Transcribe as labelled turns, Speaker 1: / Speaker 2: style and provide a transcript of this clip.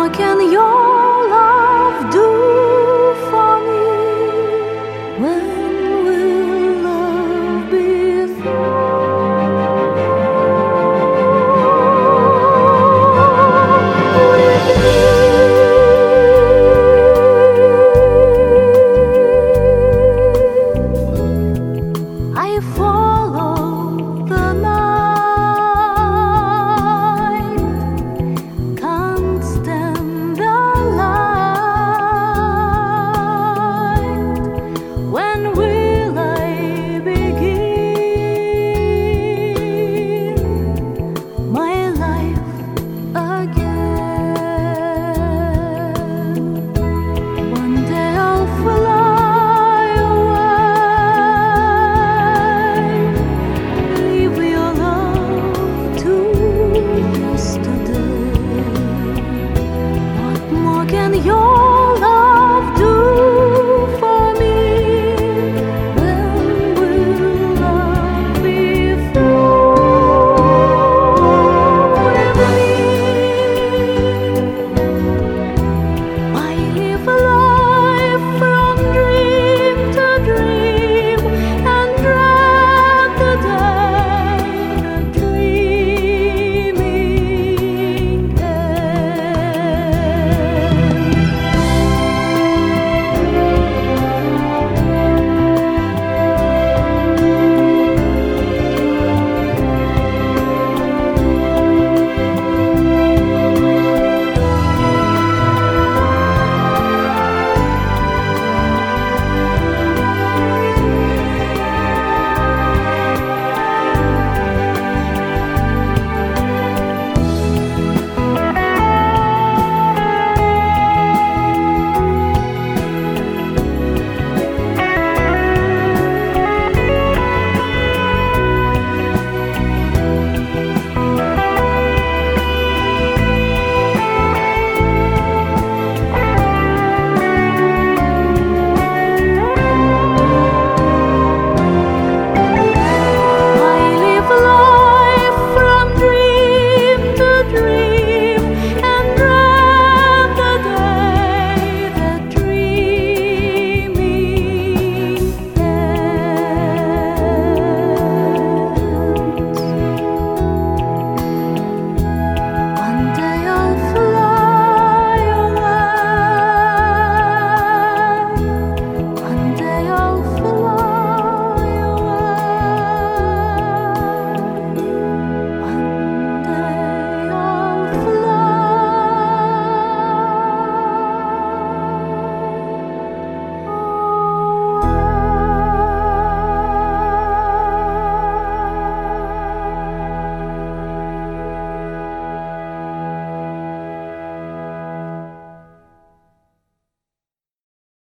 Speaker 1: more can your love do for me? When will love be through with me? I follow the night, can't stand the light. When will I begin my life again? One day I'll fly away, leave your love to yesterday. What more can your